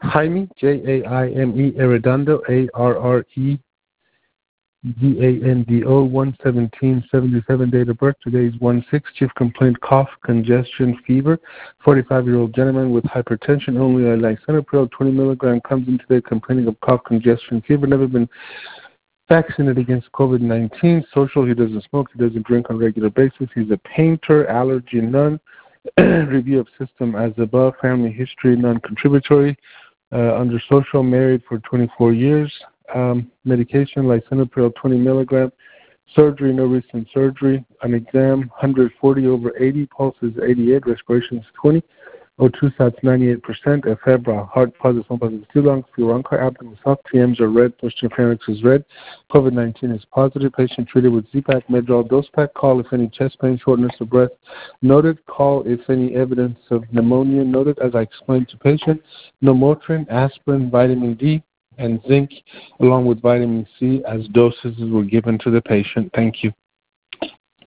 Jaime, Jaime Arredondo, Arredando, 11777, date of birth. Today is 1/6. Chief complaint: cough, congestion, fever. 45-year-old gentleman with hypertension. Only lisinopril 20 milligram comes in today complaining of cough, congestion, fever. Never been vaccinated against COVID-19. Social: he doesn't smoke. He doesn't drink on a regular basis. He's a painter. Allergy: none. Review of system as above. Family history: non-contributory. Under social, married for 24 years. Medication: lisinopril 20 milligram. Surgery: no recent surgery. An exam: 140/80. Pulse is 88. Respiration is 20. O2 sats 98%. Febrile: heart positive, one positive, 2 lungs, furonca, abdomen soft, TMs are red, posterior pharynx is red. COVID-19 is positive. Patient treated with Z-Pak, Medrol, Dose-Pak. Call if any chest pain, shortness of breath noted. Call if any evidence of pneumonia noted. As I explained to patient, no Motrin, aspirin, vitamin D, and zinc, along with vitamin C, as doses were given to the patient. Thank you.